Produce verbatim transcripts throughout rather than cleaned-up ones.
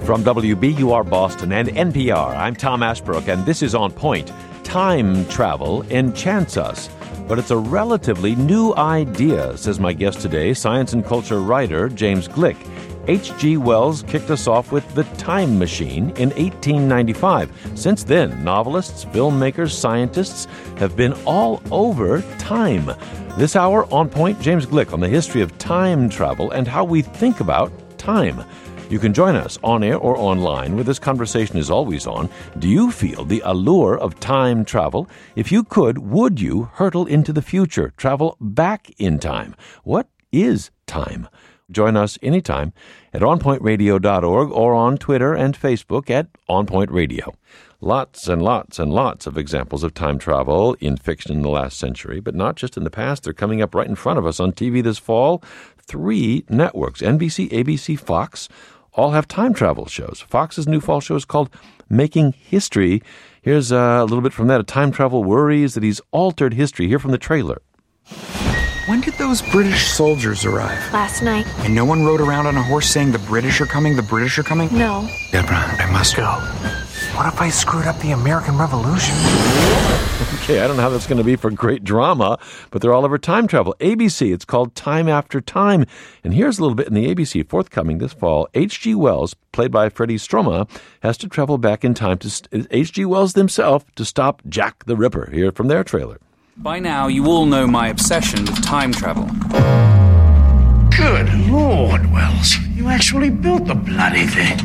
From W B U R Boston and N P R, I'm Tom Ashbrook, and this is On Point. Time travel enchants us, but it's a relatively new idea, says my guest today, science and culture writer James Gleick. H G. Wells kicked us off with The Time Machine in eighteen ninety-five. Since then, novelists, filmmakers, scientists have been all over time. This hour, On Point, James Gleick on the history of time travel and how we think about time. You can join us on air or online, where this conversation is always on. Do you feel the allure of time travel? If you could, would you hurtle into the future, travel back in time? What is time? Join us anytime at on point radio dot org or on Twitter and Facebook at On Point Radio. Lots and lots and lots of examples of time travel in fiction in the last century, but not just in the past. They're coming up right in front of us on T V this fall. Three networks, N B C, A B C, Fox, all have time travel shows. Fox's new fall show is called Making History. Here's uh, a little bit from that. A time travel worries that he's altered history. Here from the trailer. When did those British soldiers arrive? Last night. And no one rode around on a horse saying the British are coming, the British are coming? No. Deborah, I must go. What if I screwed up the American Revolution? Okay, I don't know how that's going to be for great drama, but they're all over time travel. A B C, it's called Time After Time. And here's a little bit in the A B C forthcoming this fall. H G. Wells, played by Freddie Stroma, has to travel back in time to st- H G. Wells himself to stop Jack the Ripper. Here from their trailer. By now, you all know my obsession with time travel. Good Lord, Wells. You actually built the bloody thing.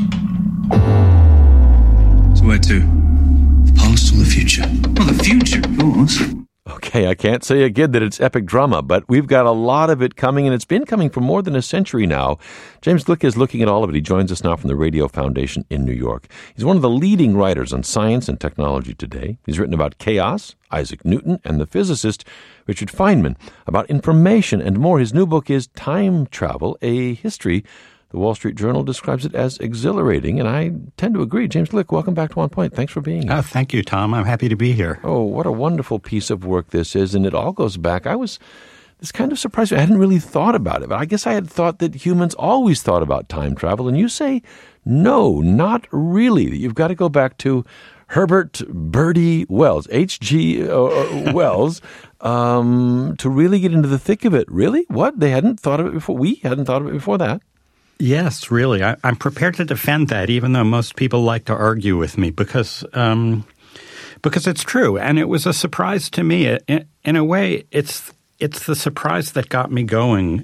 So where to? The past or the future? Well, the future, of course. Okay, I can't say again that it's epic drama, but we've got a lot of it coming, and it's been coming for more than a century now. James Gleick is looking at all of it. He joins us now from the Radio Foundation in New York. He's one of the leading writers on science and technology today. He's written about chaos, Isaac Newton, and the physicist Richard Feynman, about information and more. His new book is Time Travel, A History. The Wall Street Journal describes it as exhilarating, and I tend to agree. James Gleick, welcome back to On Point. Thanks for being here. Oh, thank you, Tom. I'm happy to be here. Oh, what a wonderful piece of work this is, and it all goes back. I was this kind of surprised. I hadn't really thought about it, but I guess I had thought that humans always thought about time travel, and you say, no, not really. That you've got to go back to Herbert Birdie Wells, H G. Uh, Wells, um, to really get into the thick of it. Really? What? They hadn't thought of it before? We hadn't thought of it before that. Yes, really. I, I'm prepared to defend that, even though most people like to argue with me, because um, because it's true. And it was a surprise to me. In, in a way, it's it's the surprise that got me going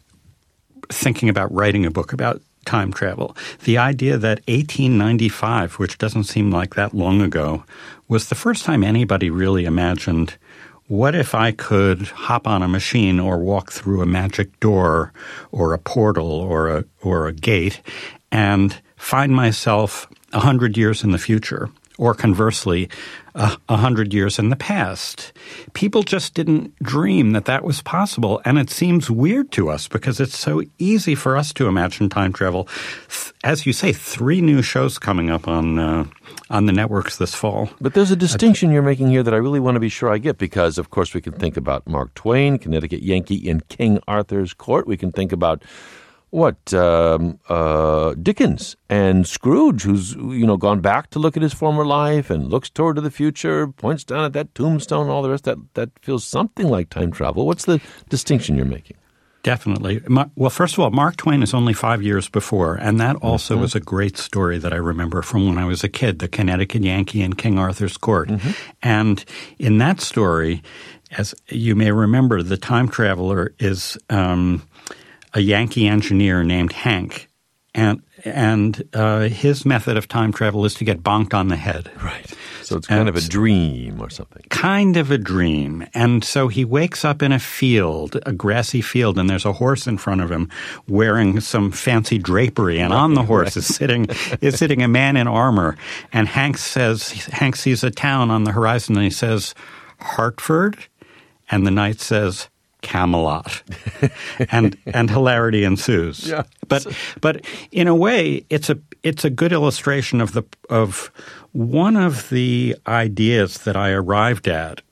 thinking about writing a book about time travel. The idea that eighteen ninety-five, which doesn't seem like that long ago, was the first time anybody really imagined, what if I could hop on a machine or walk through a magic door or a portal or a or a gate and find myself a hundred years in the future, or conversely, a uh, hundred years in the past? People just didn't dream that that was possible, and it seems weird to us because it's so easy for us to imagine time travel. As you say, three new shows coming up on uh, on the networks this fall. But there's a distinction you're making here that I really want to be sure I get, because, of course, we can think about Mark Twain, Connecticut Yankee in King Arthur's Court. We can think about What, um, uh, Dickens and Scrooge, who's, you know, gone back to look at his former life and looks toward to the future, points down at that tombstone, all the rest. That, that feels something like time travel. What's the distinction you're making? Definitely. Well, first of all, Mark Twain is only five years before, and that also mm-hmm. was a great story that I remember from when I was a kid, the Connecticut Yankee in King Arthur's Court. Mm-hmm. And in that story, as you may remember, the time traveler is um, a Yankee engineer named Hank, and and uh, his method of time travel is to get bonked on the head. Right. So it's kind and of a dream or something. Kind of a dream. And so he wakes up in a field, a grassy field, and there's a horse in front of him wearing some fancy drapery. And on the horse right. is sitting is sitting a man in armor. And Hank says Hank sees a town on the horizon, and he says, Hartford? And the knight says, Camelot. and and hilarity ensues. Yeah. But but in a way, it's a it's a good illustration of the of one of the ideas that I arrived at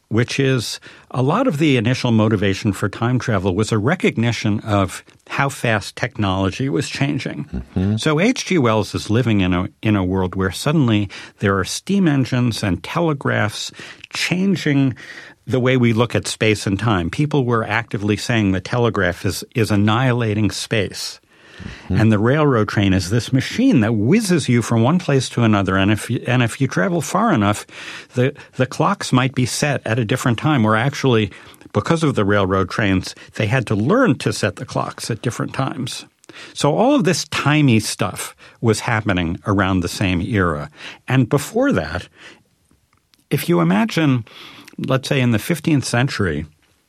which is a lot of the initial motivation for time travel was a recognition of how fast technology was changing. Mm-hmm. So H G. Wells is living in a in a world where suddenly there are steam engines and telegraphs changing the way we look at space and time. People were actively saying the telegraph is, is annihilating space. Mm-hmm. And the railroad train is this machine that whizzes you from one place to another. And if you, and if you travel far enough, the, the clocks might be set at a different time, or actually, because of the railroad trains, they had to learn to set the clocks at different times. So all of this timey stuff was happening around the same era. And before that, if you imagine, let's say in the fifteenth century,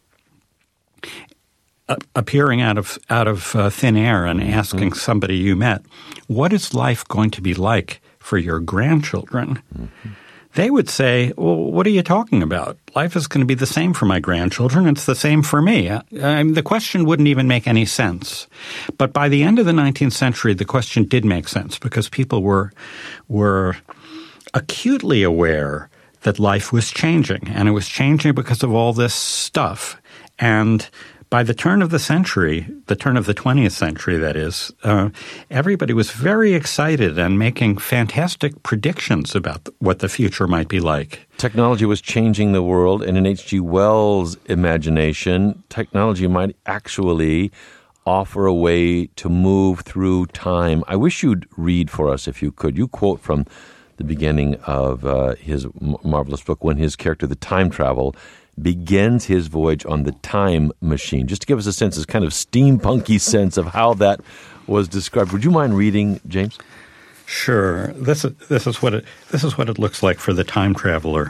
uh, appearing out of out of uh, thin air and asking mm-hmm. somebody you met, what is life going to be like for your grandchildren? Mm-hmm. They would say, well, what are you talking about? Life is going to be the same for my grandchildren. It's the same for me. I mean, the question wouldn't even make any sense. But by the end of the nineteenth century, the question did make sense because people were were acutely aware that life was changing, and it was changing because of all this stuff. And by the turn of the century, the turn of the twentieth century, that is, uh, everybody was very excited and making fantastic predictions about what the future might be like. Technology was changing the world, and in H G. Wells' imagination, technology might actually offer a way to move through time. I wish you'd read for us, if you could. You quote from the beginning of uh, his m- marvelous book, when his character, the time travel, begins his voyage on the time machine. Just to give us a sense, this kind of steampunky sense of how that was described. Would you mind reading, James? Sure. This is this is what it this is what it looks like for the time traveler.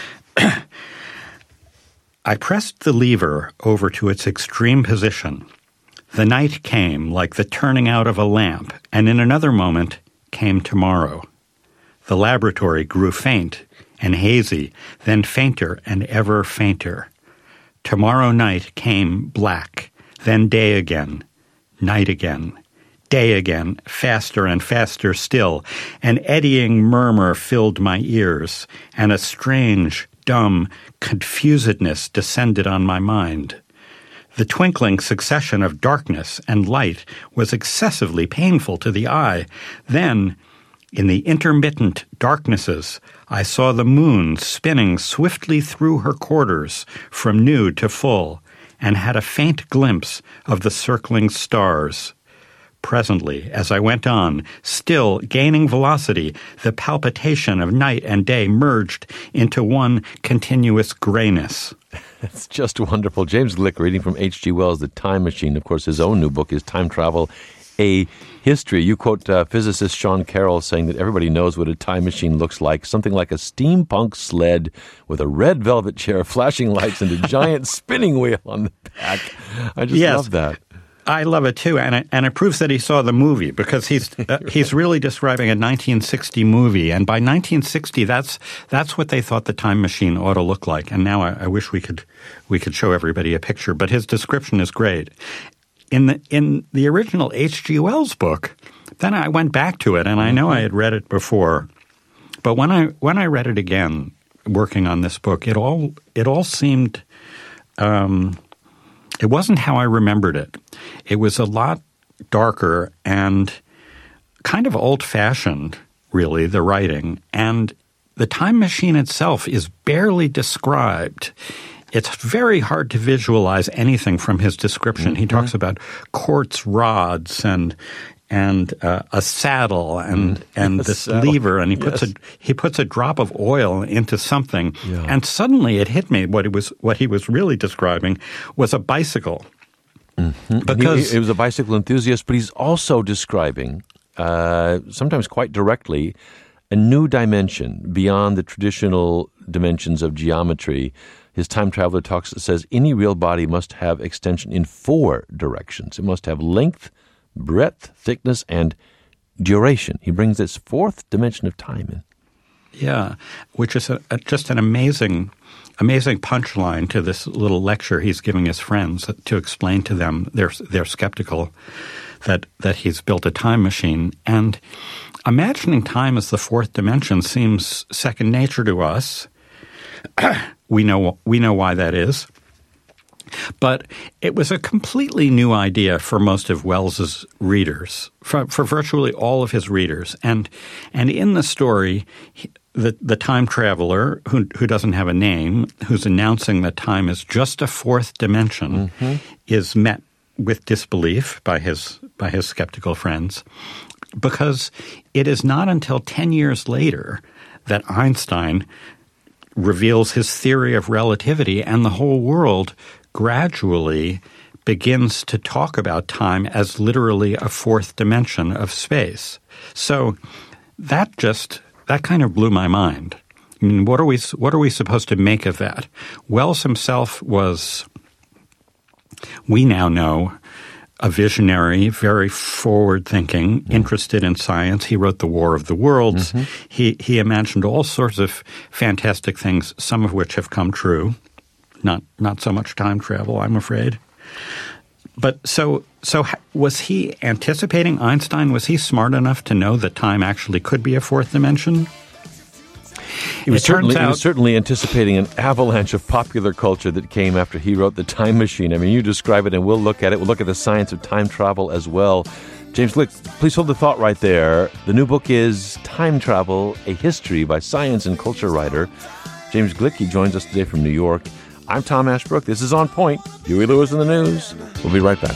I pressed the lever over to its extreme position. The night came like the turning out of a lamp, and in another moment came tomorrow. The laboratory grew faint and hazy, then fainter and ever fainter. Tomorrow night came black, then day again, night again, day again, faster and faster still. An eddying murmur filled my ears, and a strange, dumb confusedness descended on my mind. The twinkling succession of darkness and light was excessively painful to the eye. Then, in the intermittent darknesses, I saw the moon spinning swiftly through her quarters from new to full, and had a faint glimpse of the circling stars. Presently, as I went on, still gaining velocity, the palpitation of night and day merged into one continuous grayness. It's just wonderful. James Glick reading from H G. Wells' The Time Machine. Of course, his own new book is Time Travel, A History. You quote uh, physicist Sean Carroll saying that everybody knows what a time machine looks like, something like a steampunk sled with a red velvet chair, flashing lights, and a giant spinning wheel on the back. I just yes. love that. I love it too, and it, and it proves that he saw the movie, because he's uh, he's really describing a nineteen sixty movie, and by nineteen sixty, that's that's what they thought the time machine ought to look like. And now I, I wish we could we could show everybody a picture, but his description is great. In the in the original H G. Wells book, then I went back to it, and I know I had read it before, but when I when I read it again, working on this book, it all it all seemed. Um, It wasn't how I remembered it. It was a lot darker and kind of old-fashioned, really, the writing. And the time machine itself is barely described. It's very hard to visualize anything from his description. Mm-hmm. He talks about quartz rods and and uh, a saddle and and this saddle. lever, and he puts yes. a he puts a drop of oil into something, yeah. and suddenly it hit me. What it was what he was really describing was a bicycle, mm-hmm. because he, it was a bicycle enthusiast, but he's also describing, uh, sometimes quite directly, a new dimension beyond the traditional dimensions of geometry. His time traveler talks says any real body must have extension in four directions. It must have length, breadth, thickness, and duration. He brings this fourth dimension of time in. Yeah, which is a, a, just an amazing, amazing punchline to this little lecture he's giving his friends to explain to them. They're they're skeptical that that he's built a time machine, and imagining time as the fourth dimension seems second nature to us. we know we know why that is. But it was a completely new idea for most of Wells's readers, for, for virtually all of his readers. And and in the story, he, the the time traveler who who doesn't have a name, who's announcing that time is just a fourth dimension, mm-hmm. is met with disbelief by his by his skeptical friends, because it is not until ten years later that Einstein reveals his theory of relativity, and the whole world gradually begins to talk about time as literally a fourth dimension of space. So that just that kind of blew my mind. I mean, what are we what are we supposed to make of that? Wells himself was, we now know, a visionary, very forward-thinking, mm-hmm. interested in science. He wrote The War of the Worlds. Mm-hmm. He he imagined all sorts of fantastic things, some of which have come true. Not not so much time travel, I'm afraid. But so so was he anticipating Einstein? Was he smart enough to know that time actually could be a fourth dimension? He was, certainly, out, he was certainly anticipating an avalanche of popular culture that came after he wrote The Time Machine. I mean, you describe it, and we'll look at it. We'll look at the science of time travel as well. James Glick, please hold the thought right there. The new book is Time Travel, A History by science and culture writer James Glick. He joins us today from New York. I'm Tom Ashbrook. This is On Point. Huey Lewis in the News. We'll be right back.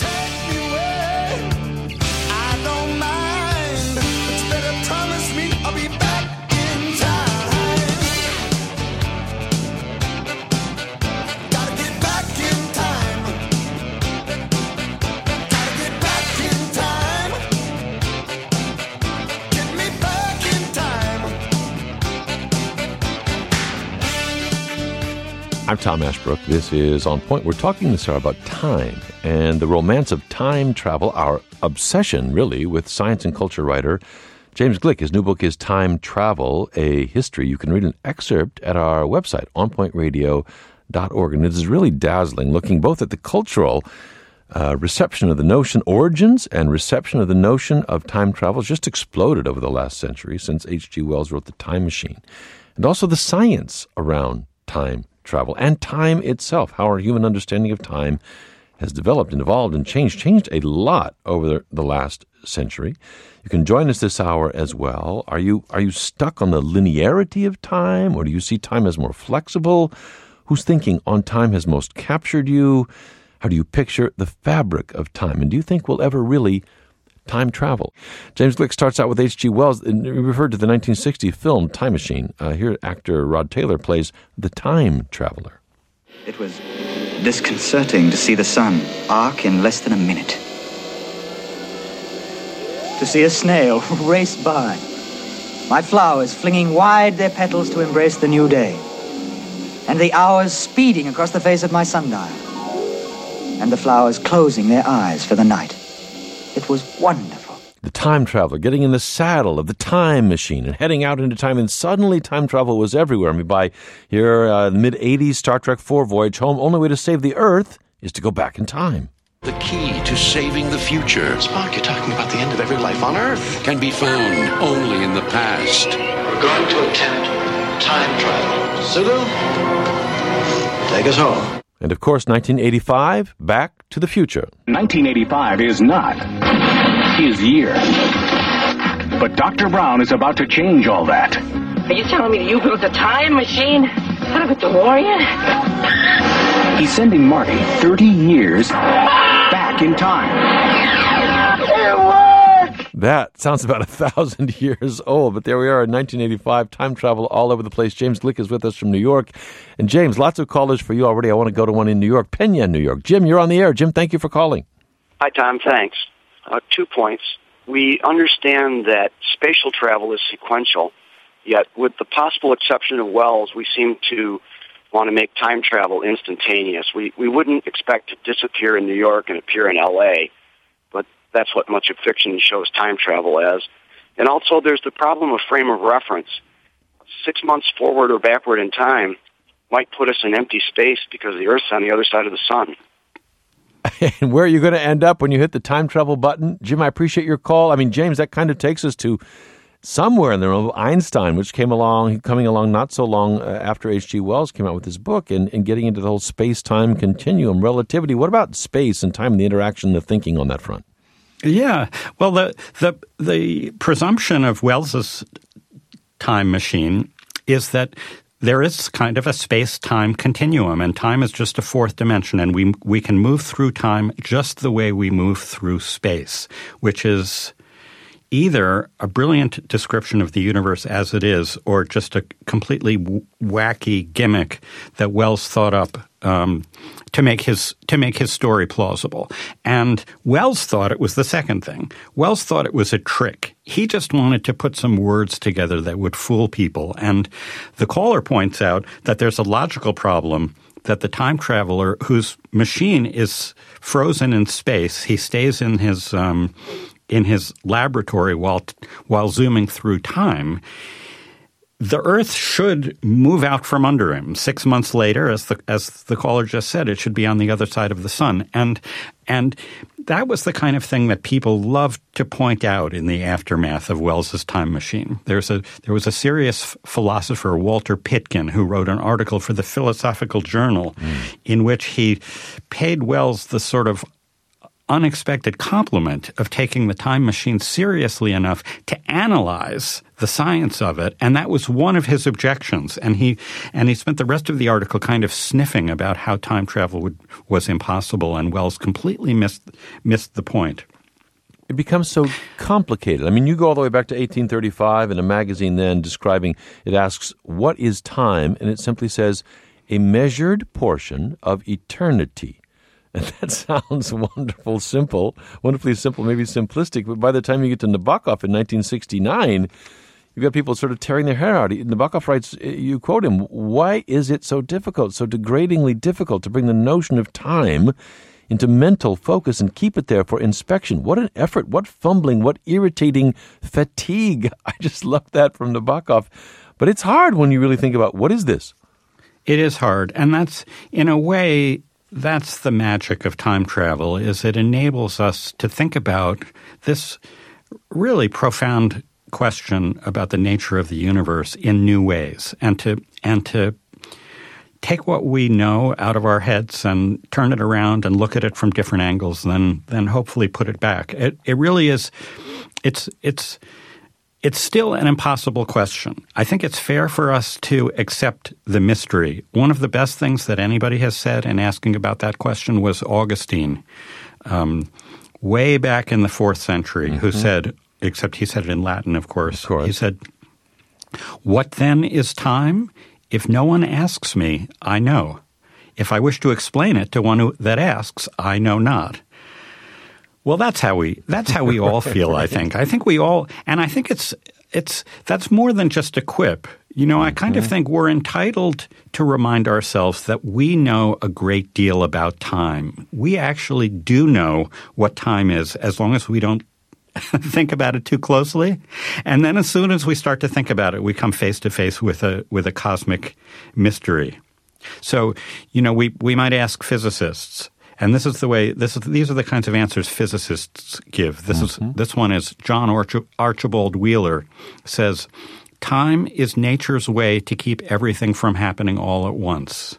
I'm Tom Ashbrook. This is On Point. We're talking this hour about time and the romance of time travel, our obsession, really, with science and culture writer James Glick. His new book is Time Travel, A History. You can read an excerpt at our website, on point radio dot org. And it is really dazzling, looking both at the cultural uh, reception of the notion, origins and reception of the notion of time travel has just exploded over the last century since H G Wells wrote The Time Machine, and also the science around time travel and time itself, how our human understanding of time has developed and evolved and changed, changed a lot over the, the last century. You can join us this hour as well. Are you are you stuck on the linearity of time, or do you see time as more flexible? Whose thinking on time has most captured you? How do you picture the fabric of time? And do you think we'll ever really time travel? James Glick starts out with H G Wells, and referred to the nineteen sixty film Time Machine. Uh, here, actor Rod Taylor plays the time traveler. It was disconcerting to see the sun arc in less than a minute. To see a snail race by. My flowers flinging wide their petals to embrace the new day. And the hours speeding across the face of my sundial. And the flowers closing their eyes for the night. It was wonderful. The time traveler getting in the saddle of the time machine and heading out into time, and suddenly time travel was everywhere. I mean, by here, uh, the mid-eighties, Star Trek four, Voyage Home, only way to save the Earth is to go back in time. The key to saving the future. Spock, you're talking about the end of every life on Earth. Can be found only in the past. We're going to attempt time travel. Sulu, take us home. And of course, nineteen eighty-five, Back to the Future. nineteen eighty-five is not his year. But Doctor Brown is about to change all that. Are you telling me that you built a time machine? Out of a DeLorean? He's sending Marty thirty years back in time. It worked! That sounds about a thousand years old, but there we are in nineteen eighty-five, time travel all over the place. James Glick is with us from New York. And James, lots of callers for you already. I want to go to one in New York, Peña, New York. Jim, you're on the air. Jim, thank you for calling. Hi, Tom. Thanks. Uh, two points. We understand that spatial travel is sequential, yet with the possible exception of Wells, we seem to want to make time travel instantaneous. We we wouldn't expect to disappear in New York and appear in L A, but that's what much of fiction shows time travel as. And also there's the problem of frame of reference. Six months forward or backward in time might put us in empty space because the Earth's on the other side of the sun. And where are you going to end up when you hit the time travel button? Jim, I appreciate your call. I mean, James, that kind of takes us to somewhere in the realm of Einstein, which came along, coming along not so long after H G. Wells came out with his book and, and getting into the whole space-time continuum, relativity. What about space and time and the interaction, the thinking on that front? Yeah. Well, the the the presumption of Wells's time machine is that there is kind of a space-time continuum, and time is just a fourth dimension, and we we can move through time just the way we move through space, which is either a brilliant description of the universe as it is or just a completely w- wacky gimmick that Wells thought up um, to make his to make his story plausible. And Wells thought it was the second thing. Wells thought it was a trick. He just wanted to put some words together that would fool people. And the caller points out that there's a logical problem that the time traveler whose machine is frozen in space, he stays in his um, in his laboratory while while zooming through time. The Earth should move out from under him. Six months later, as the as the caller just said, it should be on the other side of the sun. And and that was the kind of thing that people loved to point out in the aftermath of Wells's time machine. There's a there was a serious philosopher, Walter Pitkin, who wrote an article for the Philosophical Journal mm. in which he paid Wells the sort of unexpected compliment of taking the time machine seriously enough to analyze the science of it, and that was one of his objections. And he and he spent the rest of the article kind of sniffing about how time travel would, was impossible, and Wells completely missed missed the point. It becomes so complicated. I mean, you go all the way back to eighteen thirty-five in a magazine then describing, it asks, what is time? And it simply says, a measured portion of eternity. And that sounds wonderful, simple, wonderfully simple, maybe simplistic. But by the time you get to Nabokov in nineteen sixty-nine, you've got people sort of tearing their hair out. Nabokov writes, you quote him, why is it so difficult, so degradingly difficult to bring the notion of time into mental focus and keep it there for inspection? What an effort, what fumbling, what irritating fatigue. I just love that from Nabokov. But it's hard when you really think about, what is this? It is hard. And that's, in a way, that's the magic of time travel, is it enables us to think about this really profound question about the nature of the universe in new ways, and to and to take what we know out of our heads and turn it around and look at it from different angles, and then then hopefully put it back. It it really is it's it's It's still an impossible question. I think it's fair for us to accept the mystery. One of the best things that anybody has said in asking about that question was Augustine, um, way back in the fourth century, mm-hmm. who said, except he said it in Latin, of course, of course, he said, "What then is time? If no one asks me, I know. If I wish to explain it to one who, that asks, I know not." Well, that's how we that's how we all feel, I think. I think we all – and I think it's it's that's more than just a quip. You know, I kind of think we're entitled to remind ourselves that we know a great deal about time. We actually do know what time is, as long as we don't think about it too closely. And then as soon as we start to think about it, we come face to face with a with a cosmic mystery. So, you know, we we might ask physicists. And this is the way. This is these are the kinds of answers physicists give. This mm-hmm. is this one is John Arch- Archibald Wheeler says, "Time is nature's way to keep everything from happening all at once."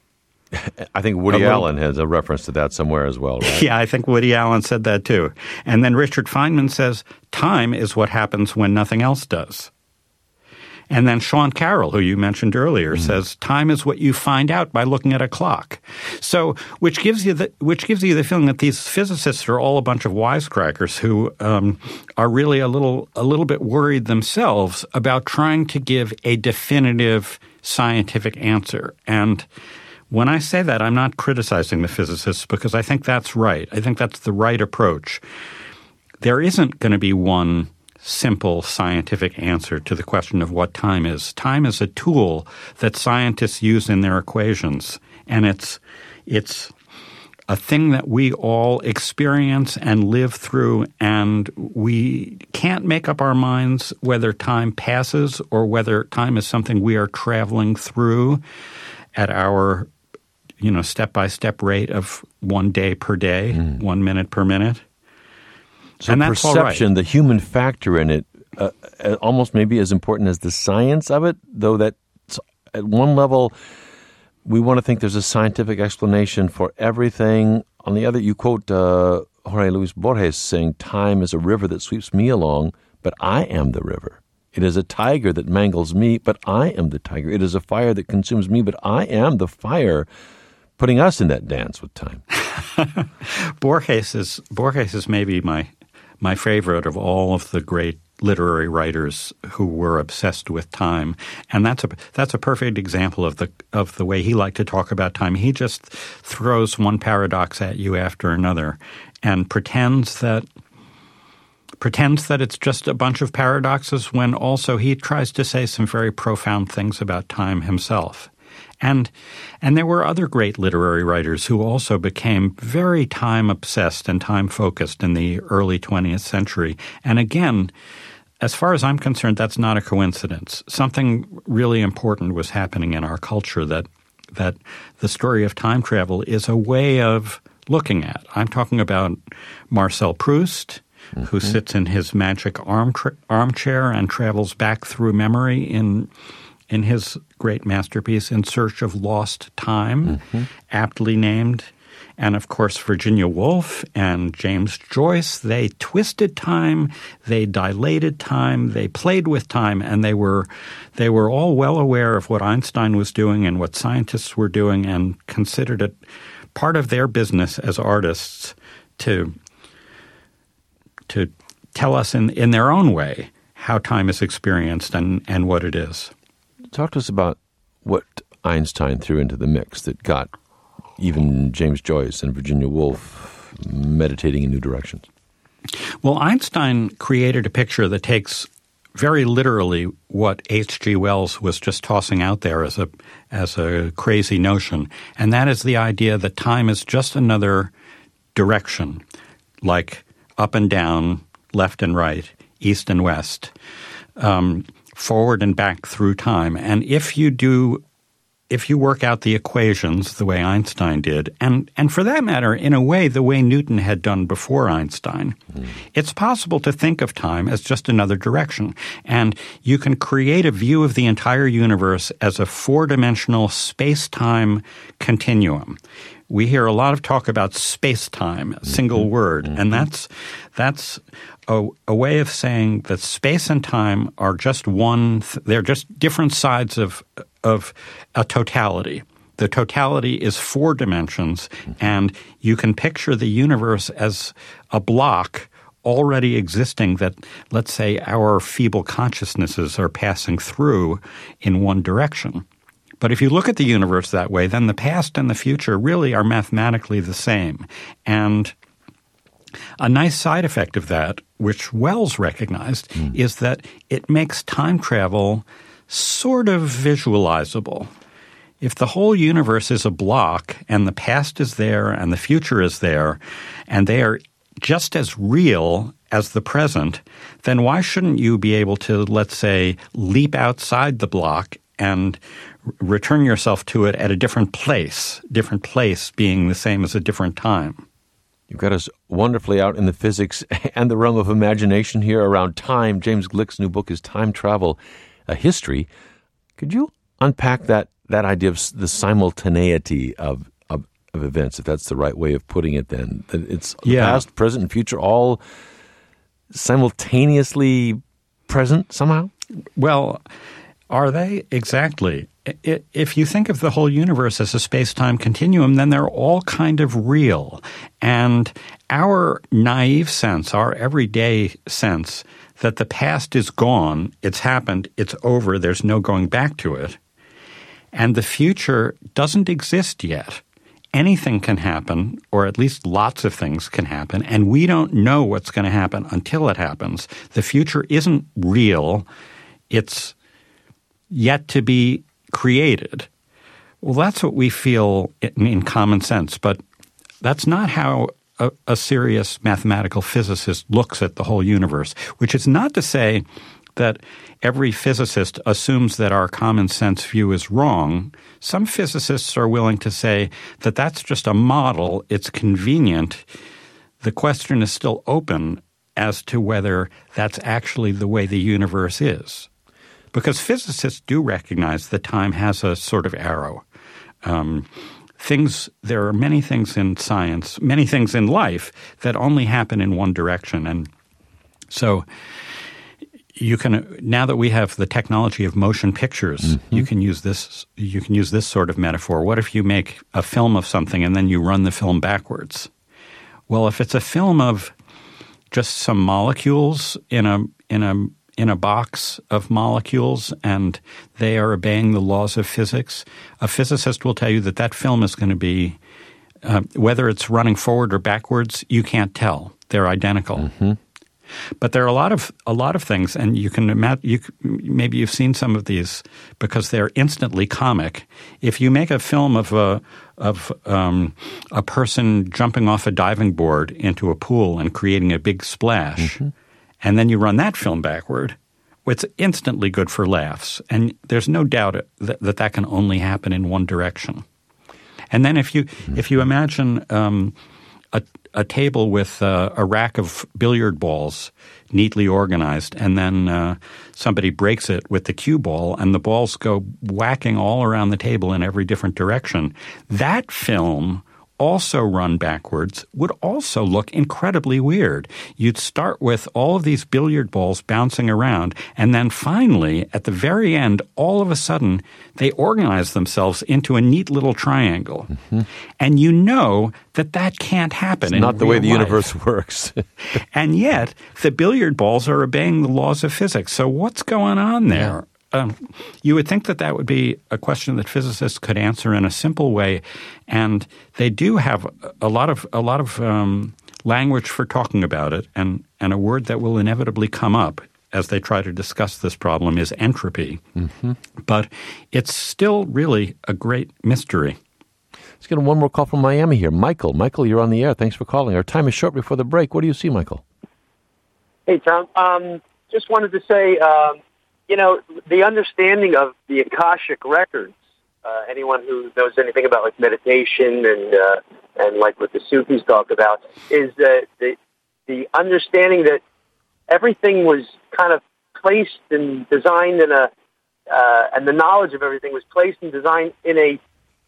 I think Woody little, Allen has a reference to that somewhere as well, right? Yeah, I think Woody Allen said that too. And then Richard Feynman says, "Time is what happens when nothing else does." And then Sean Carroll, who you mentioned earlier, mm. says time is what you find out by looking at a clock. So, which gives you the which gives you the feeling that these physicists are all a bunch of wisecrackers who um, are really a little a little bit worried themselves about trying to give a definitive scientific answer. And when I say that, I'm not criticizing the physicists, because I think that's right. I think that's the right approach. There isn't going to be one simple scientific answer to the question of what time is. Time is a tool that scientists use in their equations, and it's it's a thing that we all experience and live through, and we can't make up our minds whether time passes or whether time is something we are traveling through at our, you know, step-by-step rate of one day per day, mm. one minute per minute. So and that's perception, all right. The human factor in it, uh, almost maybe as important as the science of it, though that at one level we want to think there's a scientific explanation for everything. On the other, you quote uh, Jorge Luis Borges saying, time is a river that sweeps me along, but I am the river. It is a tiger that mangles me, but I am the tiger. It is a fire that consumes me, but I am the fire, putting us in that dance with time. Borges is Borges is maybe my my favorite of all of the great literary writers who were obsessed with time, and that's a that's a perfect example of the of the way he liked to talk about time. He just throws one paradox at you after another, and pretends that. pretends that it's just a bunch of paradoxes when also he tries to say some very profound things about time himself. And and there were other great literary writers who also became very time-obsessed and time-focused in the early twentieth century. And again, as far as I'm concerned, that's not a coincidence. Something really important was happening in our culture that that the story of time travel is a way of looking at. I'm talking about Marcel Proust, Mm-hmm. who sits in his magic arm tra- armchair and travels back through memory in in his great masterpiece, In Search of Lost Time, mm-hmm. aptly named. And, of course, Virginia Woolf and James Joyce, they twisted time, they dilated time, they played with time, and they were they were all well aware of what Einstein was doing and what scientists were doing and considered it part of their business as artists to to tell us in, in their own way how time is experienced and, and what it is. Talk to us about what Einstein threw into the mix that got even James Joyce and Virginia Woolf meditating in new directions. Well, Einstein created a picture that takes very literally what H G Wells was just tossing out there as a as a crazy notion, and that is the idea that time is just another direction, like up and down, left and right, east and west, um, forward and back through time. And if you do, if you work out the equations the way Einstein did, and, and for that matter, in a way, the way Newton had done before Einstein, mm. it's possible to think of time as just another direction. And you can create a view of the entire universe as a four-dimensional space-time continuum. We hear a lot of talk about space-time, a single mm-hmm. word, mm-hmm. and that's that's a, a way of saying that space and time are just one – they're just different sides of of a totality. The totality is four dimensions, mm-hmm. and you can picture the universe as a block already existing that, let's say, our feeble consciousnesses are passing through in one direction. But if you look at the universe that way, then the past and the future really are mathematically the same. And a nice side effect of that, which Wells recognized, mm. is that it makes time travel sort of visualizable. If the whole universe is a block and the past is there and the future is there and they are just as real as the present, then why shouldn't you be able to, let's say, leap outside the block and return yourself to it at a different place, different place being the same as a different time? You've got us wonderfully out in the physics and the realm of imagination here around time. James Glick's new book is Time Travel, A History. Could you unpack that that idea of the simultaneity of, of, of events, if that's the right way of putting it then? That it's yeah. past, present, and future all simultaneously present somehow? Well, are they? Exactly. If you think of the whole universe as a space-time continuum, then they're all kind of real. And our naive sense, our everyday sense that the past is gone, it's happened, it's over, there's no going back to it, and the future doesn't exist yet. Anything can happen, or at least lots of things can happen, and we don't know what's going to happen until it happens. The future isn't real. It's yet to be created. Well, that's what we feel in, in common sense, but that's not how a, a serious mathematical physicist looks at the whole universe, which is not to say that every physicist assumes that our common sense view is wrong. Some physicists are willing to say that that's just a model. It's convenient. The question is still open as to whether that's actually the way the universe is. Because physicists do recognize that time has a sort of arrow. Um, things there are many things in science, many things in life that only happen in one direction. And so you can now that we have the technology of motion pictures, mm-hmm. you can use this you can use this sort of metaphor. What if you make a film of something and then you run the film backwards? Well, if it's a film of just some molecules in a in a in a box of molecules and they are obeying the laws of physics, a physicist will tell you that that film is going to be uh, whether it's running forward or backwards, you can't tell. They're identical. Mm-hmm. But there are a lot of a lot of things, and you can imagine. You, maybe you've seen some of these because they're instantly comic. If you make a film of a of um, a person jumping off a diving board into a pool and creating a big splash, mm-hmm. and then you run that film backward, it's instantly good for laughs. And there's no doubt that that, that can only happen in one direction. And then if you mm-hmm. if you imagine um, a a table with uh, a rack of billiard balls neatly organized, and then uh, somebody breaks it with the cue ball and the balls go whacking all around the table in every different direction. That film, also run backwards, would also look incredibly weird. You'd start with all of these billiard balls bouncing around, and then finally, at the very end, all of a sudden, they organize themselves into a neat little triangle. Mm-hmm. And you know that that can't happen. It's not the way the life. universe works. And yet, the billiard balls are obeying the laws of physics. So what's going on there? Yeah. Um, you would think that that would be a question that physicists could answer in a simple way, and they do have a lot of a lot of um, language for talking about it, and, and a word that will inevitably come up as they try to discuss this problem is entropy. Mm-hmm. But it's still really a great mystery. Let's get one more call from Miami here. Michael, Michael, you're on the air. Thanks for calling. Our time is short before the break. What do you see, Michael? Hey, Tom. Um, just wanted to say... Um, You know, the understanding of the Akashic records, uh, anyone who knows anything about, like, meditation and uh, and like what the Sufis talk about, is that the, the understanding that everything was kind of placed and designed in a, uh, and the knowledge of everything was placed and designed in a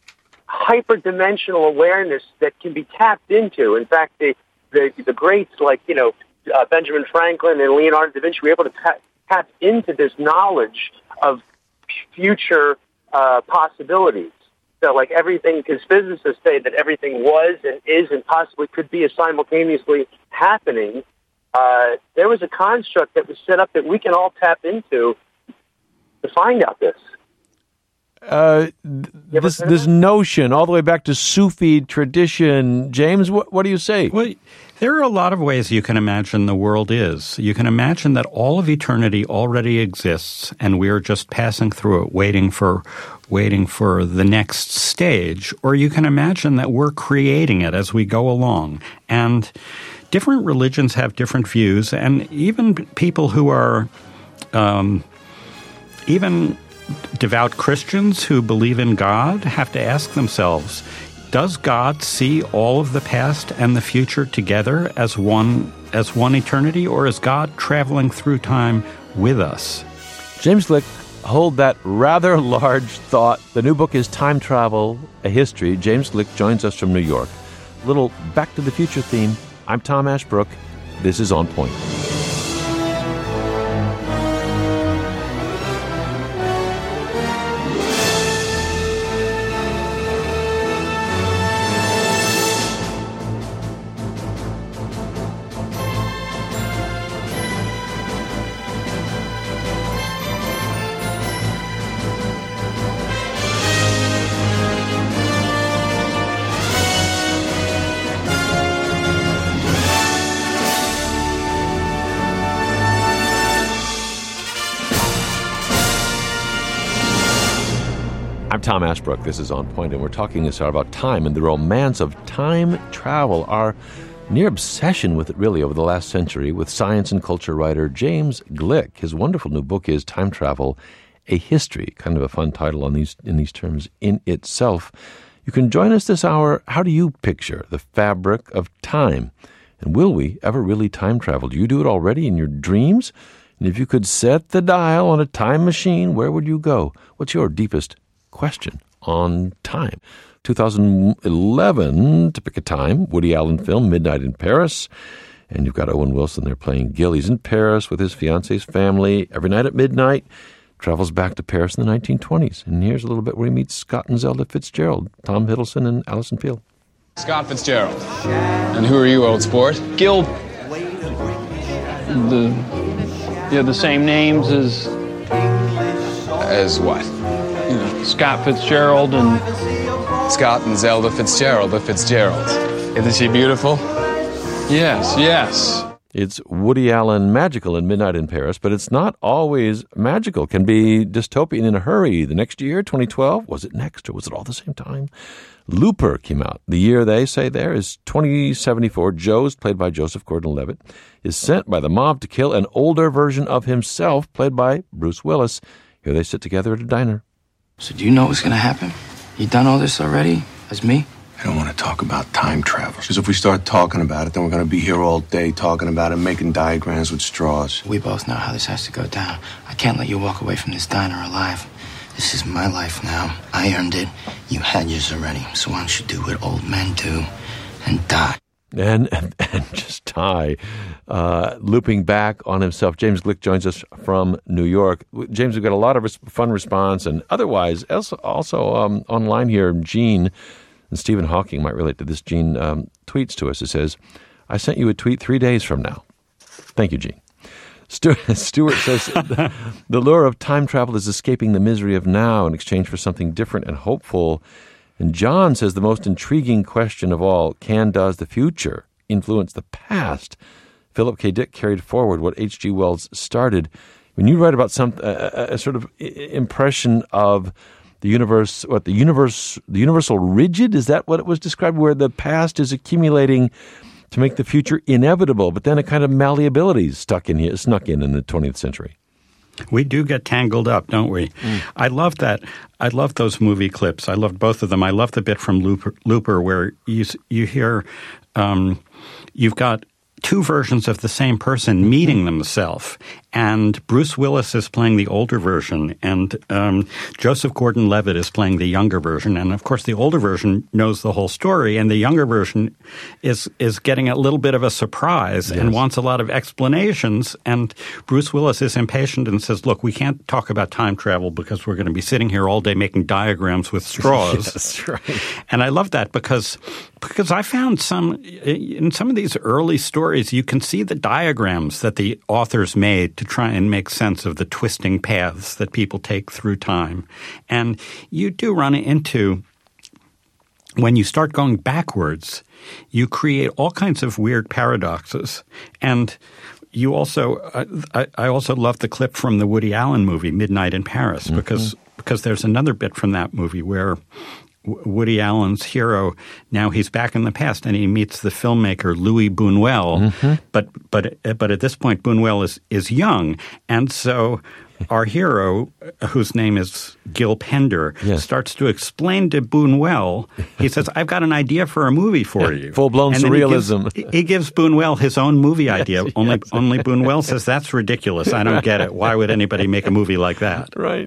hyperdimensional awareness that can be tapped into. In fact, the, the, the greats like, you know, uh, Benjamin Franklin and Leonardo da Vinci were able to tap tap into this knowledge of future uh, possibilities. So, like everything, because physicists say that everything was and is and possibly could be simultaneously happening, uh, there was a construct that was set up that we can all tap into to find out this. Uh, this this notion, all the way back to Sufi tradition. James, what, what do you say? Well, there are a lot of ways you can imagine the world is. You can imagine that all of eternity already exists, and we are just passing through it, waiting for waiting for the next stage. Or you can imagine that we're creating it as we go along. And different religions have different views, and even people who are um, even devout Christians who believe in God have to ask themselves, does God see all of the past and the future together as one as one eternity, or is God traveling through time with us? James Glick, hold that rather large thought. The new book is Time Travel, A History. James Glick joins us from New York. Little Back to the Future theme. I'm Tom Ashbrook. This is On Point. I'm Tom Ashbrook. This is On Point, and we're talking this hour about time and the romance of time travel, our near obsession with it, really, over the last century, with science and culture writer James Glick. His wonderful new book is Time Travel, A History, kind of a fun title on these in these terms in itself. You can join us this hour. How do you picture the fabric of time? And will we ever really time travel? Do you do it already in your dreams? And if you could set the dial on a time machine, where would you go? What's your deepest question on time? two thousand eleven, to pick a time, Woody Allen film, Midnight in Paris. And you've got Owen Wilson there playing Gil. He's in Paris with his fiance's family. Every night at midnight, travels back to Paris in the nineteen twenties. And here's a little bit where he meets Scott and Zelda Fitzgerald, Tom Hiddleston and Alison Peel. Scott Fitzgerald. And who are you, old sport? Gil. The, yeah, the same names as... As what? You know, Scott Fitzgerald and... Scott and Zelda Fitzgerald, the Fitzgeralds. Isn't she beautiful? Yes, yes. It's Woody Allen magical in Midnight in Paris, but it's not always magical. It can be dystopian in a hurry. The next year, twenty twelve, was it next or was it all the same time? Looper came out. The year they say there is twenty seventy-four. Joe's, played by Joseph Gordon-Levitt, is sent by the mob to kill an older version of himself, played by Bruce Willis. Here they sit together at a diner. So do you know what's going to happen? You done all this already? As me? I don't want to talk about time travel. Because if we start talking about it, then we're going to be here all day talking about it, making diagrams with straws. We both know how this has to go down. I can't let you walk away from this diner alive. This is my life now. I earned it. You had yours already. So why don't you do what old men do and die? And, and, and just die. Uh, looping back on himself. James Glick joins us from New York. James, we've got a lot of res- fun response. And otherwise, also, also um, online here, Gene, and Stephen Hawking might relate to this. Gene um, tweets to us. It says, I sent you a tweet three days from now. Thank you, Gene. Stuart, Stuart says, the, the lure of time travel is escaping the misery of now in exchange for something different and hopeful. And John says the most intriguing question of all, can, does the future influence the past? Philip K. Dick carried forward what H G. Wells started. When you write about some uh, a sort of impression of the universe, what the universe, the universal rigid, is that what it was described, where the past is accumulating to make the future inevitable, but then a kind of malleability is stuck in here, snuck in in the twentieth century. We do get tangled up, don't we? Mm. I love that. I love those movie clips. I loved both of them. I love the bit from Looper, Looper where you you hear um, you've got two versions of the same person meeting themselves. And Bruce Willis is playing the older version, and um, Joseph Gordon-Levitt is playing the younger version. And, of course, the older version knows the whole story, and the younger version is is getting a little bit of a surprise yes. and wants a lot of explanations. And Bruce Willis is impatient and says, look, we can't talk about time travel because we're going to be sitting here all day making diagrams with straws. That's right. And I love that because because I found some – in some of these early stories, you can see the diagrams that the authors made to try and make sense of the twisting paths that people take through time. And you do run into, when you start going backwards, you create all kinds of weird paradoxes. And you also I, – I also love the clip from the Woody Allen movie, Midnight in Paris, mm-hmm. because because there's another bit from that movie where – Woody Allen's hero, now he's back in the past and he meets the filmmaker Louis Buñuel. Mm-hmm. But but but at this point, Buñuel is, is young. And so our hero, whose name is Gil Pender, yes. starts to explain to Buñuel. He says, I've got an idea for a movie for you. Full-blown and surrealism. He gives, he gives Buñuel his own movie yes, idea. yes, only, yes. only Buñuel says, that's ridiculous. I don't get it. Why would anybody make a movie like that? Right.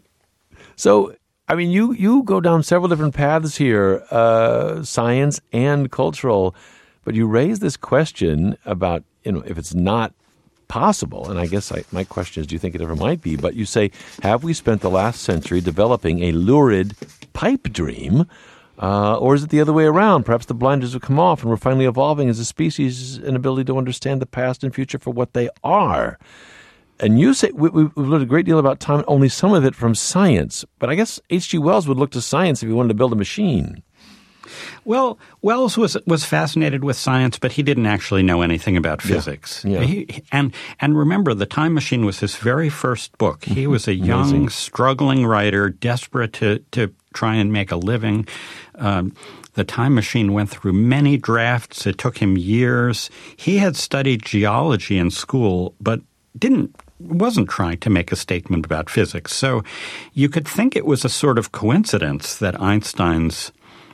So – I mean, you, you go down several different paths here, uh, science and cultural, but you raise this question about, you know, if it's not possible, and I guess I, my question is, do you think it ever might be? But you say, have we spent the last century developing a lurid pipe dream, uh, or is it the other way around? Perhaps the blinders have come off and we're finally evolving as a species an ability to understand the past and future for what they are. And you say we, we've learned a great deal about time, only some of it from science. But I guess H G. Wells would look to science if he wanted to build a machine. Well, Wells was was fascinated with science, but he didn't actually know anything about physics. Yeah. Yeah. He, and and remember, The Time Machine was his very first book. He was a young, Amazing. struggling writer, desperate to, to try and make a living. Um, The Time Machine went through many drafts. It took him years. He had studied geology in school, but didn't wasn't trying to make a statement about physics. So you could think it was a sort of coincidence that Einstein's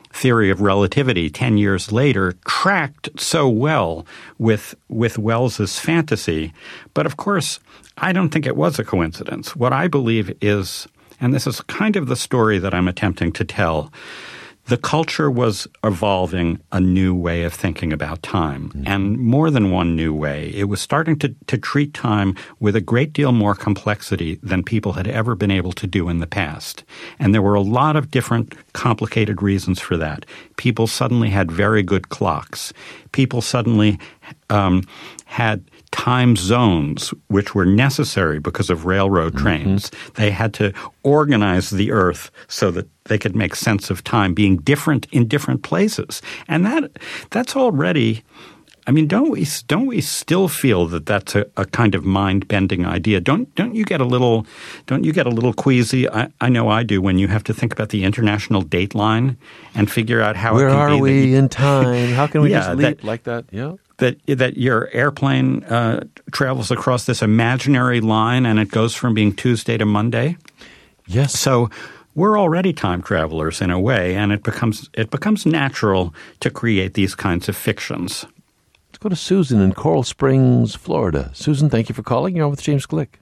theory of relativity ten years later tracked so well with with Wells's fantasy. But of course, I don't think it was a coincidence. What I believe is, and this is kind of the story that I'm attempting to tell, the culture was evolving a new way of thinking about time, mm-hmm. and more than one new way. It was starting to, to treat time with a great deal more complexity than people had ever been able to do in the past. And there were a lot of different complicated reasons for that. People suddenly had very good clocks. People suddenly um, had time zones, which were necessary because of railroad trains. Mm-hmm. They had to organize the earth so that they could make sense of time being different in different places. And that that's already, I mean, don't we don't we still feel that that's a, a kind of mind-bending idea? Don't don't you get a little don't you get a little queasy? I, I know I do when you have to think about the international date line and figure out how Where it can are be we you, in time? How can we yeah, just leap that, like that? Yeah. That that your airplane uh, travels across this imaginary line and it goes from being Tuesday to Monday. Yes. So we're already time travelers in a way, and it becomes it becomes natural to create these kinds of fictions. Let's go to Susan in Coral Springs, Florida. Susan, thank you for calling. You're on with James Glick.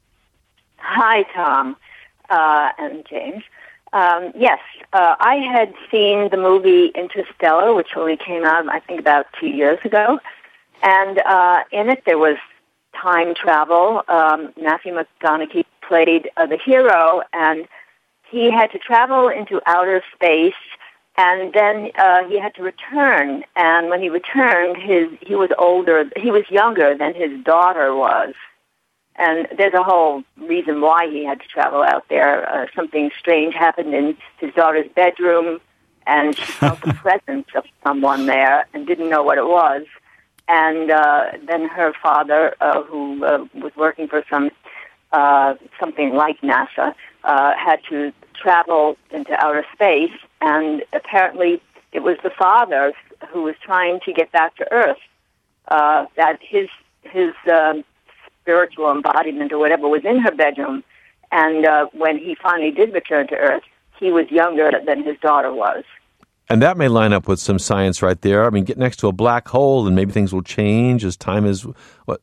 Hi, Tom uh, and James. Um, yes, uh, I had seen the movie Interstellar, which only came out, I think, about two years ago. And uh, in it, there was time travel. Um, Matthew McConaughey played uh, the hero, and he had to travel into outer space, and then uh, he had to return. And when he returned, his he was older. He was younger than his daughter was. And there's a whole reason why he had to travel out there. Uh, something strange happened in his daughter's bedroom, and she felt the presence of someone there and didn't know what it was. And uh, then her father, uh, who uh, was working for some uh, something like NASA, uh, had to travel into outer space, and apparently it was the father who was trying to get back to Earth. Uh, that his his um, spiritual embodiment or whatever was in her bedroom, and uh, when he finally did return to Earth, he was younger than his daughter was. And that may line up with some science right there. I mean, get next to a black hole and maybe things will change as time is what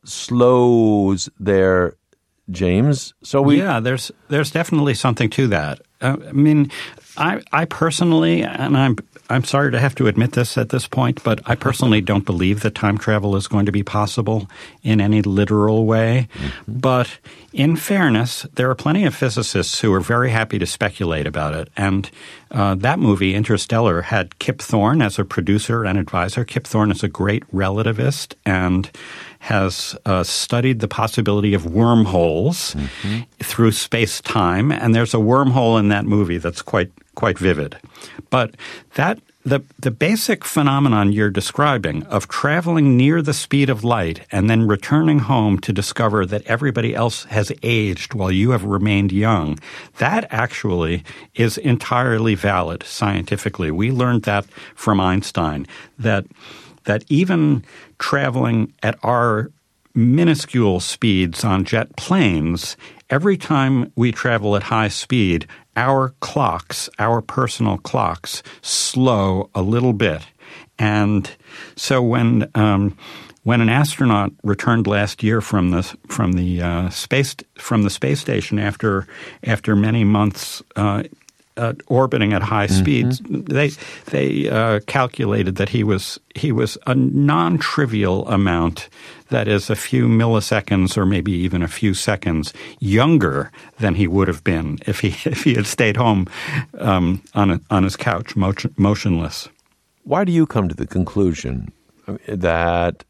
slows there, James. So we yeah, there's there's definitely something to that. Uh, I mean, I I personally, and I'm I'm sorry to have to admit this at this point, but I personally don't believe that time travel is going to be possible in any literal way. Mm-hmm. But in fairness, there are plenty of physicists who are very happy to speculate about it. And uh, that movie, Interstellar, had Kip Thorne as a producer and advisor. Kip Thorne is a great relativist and has uh, studied the possibility of wormholes mm-hmm. through space-time. And there's a wormhole in that movie that's quite quite vivid. But that the the basic phenomenon you're describing of traveling near the speed of light and then returning home to discover that everybody else has aged while you have remained young, that actually is entirely valid scientifically. We learned that from Einstein, that that even traveling at our minuscule speeds on jet planes, every time we travel at high speed, our clocks, our personal clocks, slow a little bit. And so when um, when an astronaut returned last year from the from the uh, space from the space station after after many months uh, uh, orbiting at high mm-hmm. speeds, they they uh, calculated that he was he was a non-trivial amount. That is a few milliseconds or maybe even a few seconds younger than he would have been if he if he had stayed home um, on a, on his couch, motion, motionless. Why do you come to the conclusion that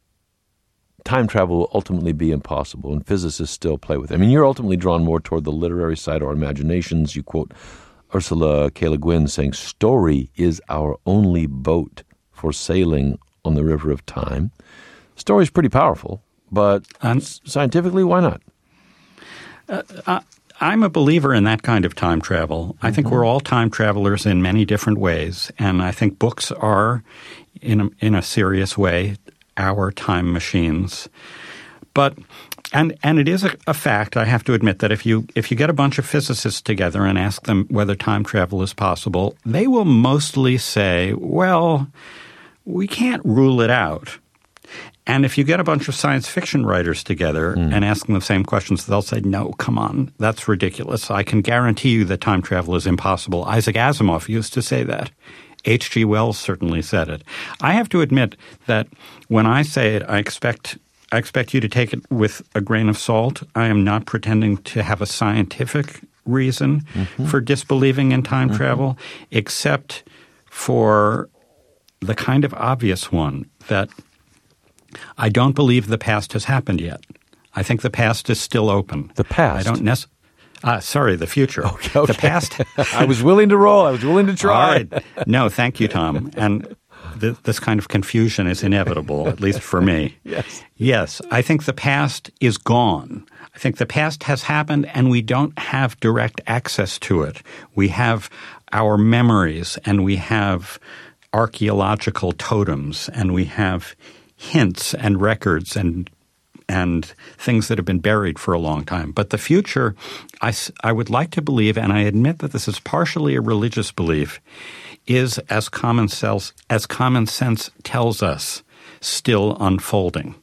time travel will ultimately be impossible and physicists still play with it? I mean, you're ultimately drawn more toward the literary side or imaginations. You quote Ursula K. Le Guin saying, "Story is our only boat for sailing on the river of time." Story's pretty powerful, but um, scientifically, why not? Uh, uh, I'm a believer in that kind of time travel. I mm-hmm. think we're all time travelers in many different ways, and I think books are, in a, in a serious way, our time machines. But And and it is a, a fact, I have to admit, that if you if you get a bunch of physicists together and ask them whether time travel is possible, they will mostly say, well, we can't rule it out. And if you get a bunch of science fiction writers together mm. and ask them the same questions, they'll say, no, come on, that's ridiculous. I can guarantee you that time travel is impossible. Isaac Asimov used to say that. H G Wells certainly said it. I have to admit that when I say it, I expect I expect you to take it with a grain of salt. I am not pretending to have a scientific reason mm-hmm. for disbelieving in time mm-hmm. travel, except for the kind of obvious one that I don't believe the past has happened yet. I think the past is still open. The past? I don't necessarily. Ah, sorry, the future. Okay, okay. The past. I was willing to roll. I was willing to try. All right. No, thank you, Tom. And th- this kind of confusion is inevitable, at least for me. Yes. Yes, I think the past is gone. I think the past has happened, and we don't have direct access to it. We have our memories, and we have archaeological totems, and we have hints and records and and things that have been buried for a long time. But the future, I, I would like to believe, and I admit that this is partially a religious belief, is, as common sense, as common sense tells us, still unfolding.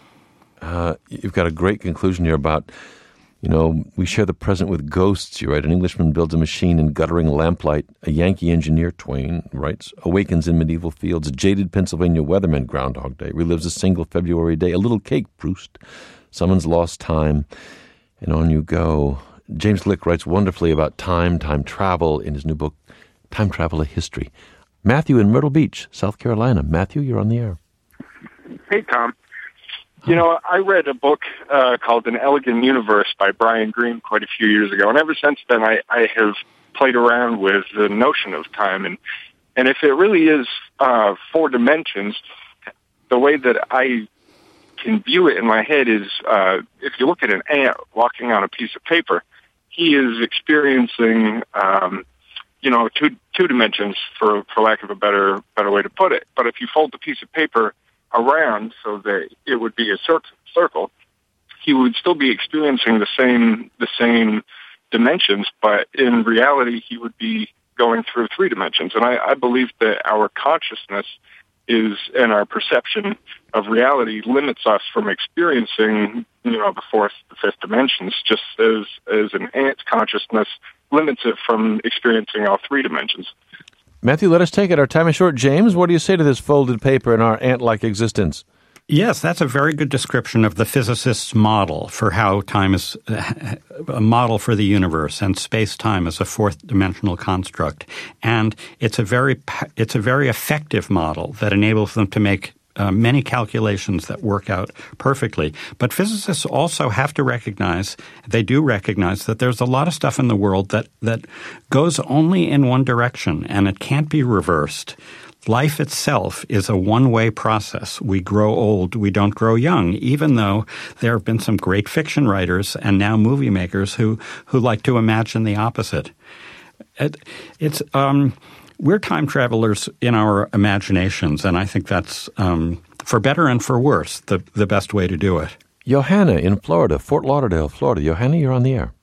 Uh, you've got a great conclusion here about, you know, we share the present with ghosts. You write, an Englishman builds a machine in guttering lamplight. A Yankee engineer, Twain, writes, awakens in medieval fields. A jaded Pennsylvania weatherman, Groundhog Day, relives a single February day. A little cake, Proust, summons lost time, and on you go. James Lick writes wonderfully about time, time travel in his new book, Time Travel, A History. Matthew in Myrtle Beach, South Carolina. Matthew, you're on the air. Hey, Tom. You know, I read a book uh, called An Elegant Universe by Brian Greene quite a few years ago, and ever since then I, I have played around with the notion of time. And, and if it really is uh, four dimensions, the way that I can view it in my head is uh, if you look at an ant walking on a piece of paper, he is experiencing, um, you know, two two dimensions, for, for lack of a better better way to put it. But if you fold the piece of paper around so that it would be a cir- circle, he would still be experiencing the same the same dimensions, but in reality he would be going through three dimensions. And I, I believe that our consciousness is, and our perception of reality limits us from experiencing, you know, the fourth, the fifth dimensions, just as as an ant's consciousness limits it from experiencing all three dimensions. Matthew, let us take it. Our time is short. James, what do you say to this folded paper in our ant-like existence? Yes, that's a very good description of the physicist's model for how time is a model for the universe, and space-time is a fourth-dimensional construct. And it's a very it's a very effective model that enables them to make uh, many calculations that work out perfectly. But physicists also have to recognize, they do recognize, that there's a lot of stuff in the world that, that goes only in one direction, and it can't be reversed. Life itself is a one-way process. We grow old, we don't grow young, even though there have been some great fiction writers and now movie makers who, who like to imagine the opposite. It, it's um, we're time travelers in our imaginations, and I think that's, um, for better and for worse, the, the best way to do it. Johanna in Florida, Fort Lauderdale, Florida. Johanna, you're on the air.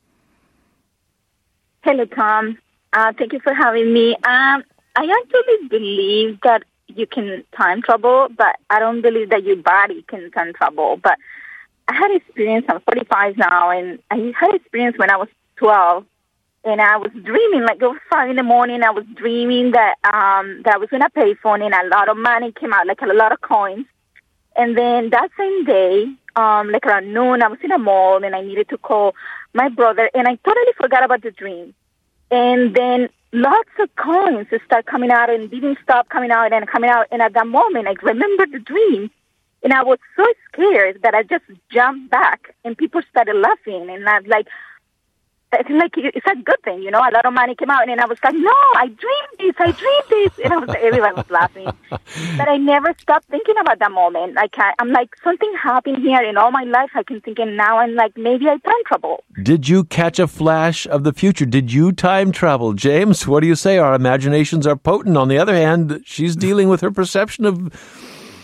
Hello, Tom. Uh, thank you for having me. Um, I actually believe that you can time travel, but I don't believe that your body can time travel. But I had experience, I'm forty-five now, and I had experience when I was twelve, and I was dreaming, like it was five in the morning, I was dreaming that um, that I was in a payphone, and a lot of money came out, like a lot of coins. And then that same day, um, like around noon, I was in a mall, and I needed to call my brother, and I totally forgot about the dream. And then lots of coins start coming out and didn't stop coming out and coming out. And at that moment, I remembered the dream. And I was so scared that I just jumped back and people started laughing. And I'm like, it's like, it's a good thing, you know, a lot of money came out. And I was like, no, I dreamed this, I dreamed this. And I was, everyone was laughing. But I never stopped thinking about that moment. Like, I, I'm like, something happened here in all my life. I can think, and now I'm like, maybe I time travel. Did you catch a flash of the future? Did you time travel? James, what do you say? Our imaginations are potent. On the other hand, she's dealing with her perception of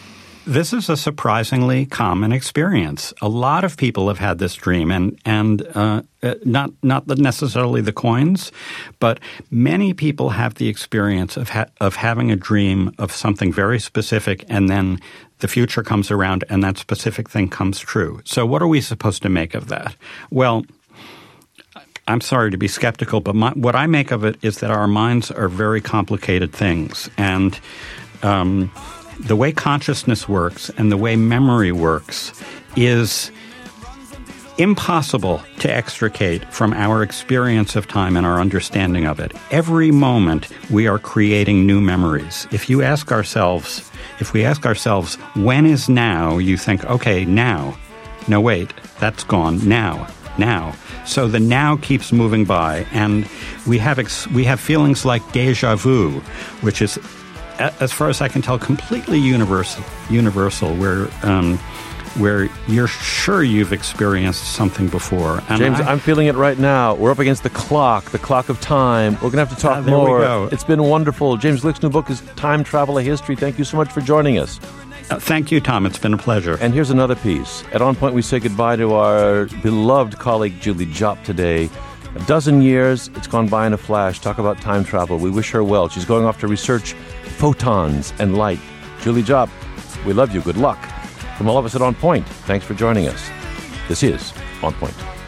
This is a surprisingly common experience. A lot of people have had this dream, and and uh, not not necessarily the coins, but many people have the experience of ha- of having a dream of something very specific, and then the future comes around, and that specific thing comes true. So, what are we supposed to make of that? Well, I'm sorry to be skeptical, but my, what I make of it is that our minds are very complicated things, and um, the way consciousness works and the way memory works is impossible to extricate from our experience of time and our understanding of it. Every moment we are creating new memories. If you ask ourselves, if we ask ourselves, when is now, you think, okay, now. No, wait, that's gone. Now, now. So the now keeps moving by, and we have ex- we have feelings like déjà vu, which is, as far as I can tell, completely universal. Universal, where um, where you're sure you've experienced something before. And James, I, I'm feeling it right now. We're up against the clock, the clock of time. We're going to have to talk ah, there more. We go. It's been wonderful. James Glick's new book is Time Travel: A History. Thank you so much for joining us. Uh, thank you, Tom. It's been a pleasure. And here's another piece. At On Point, we say goodbye to our beloved colleague, Julie Jopp, today. A dozen years, it's gone by in a flash. Talk about time travel. We wish her well. She's going off to research photons and light. Julie Jopp, we love you. Good luck. From all of us at On Point, thanks for joining us. This is On Point.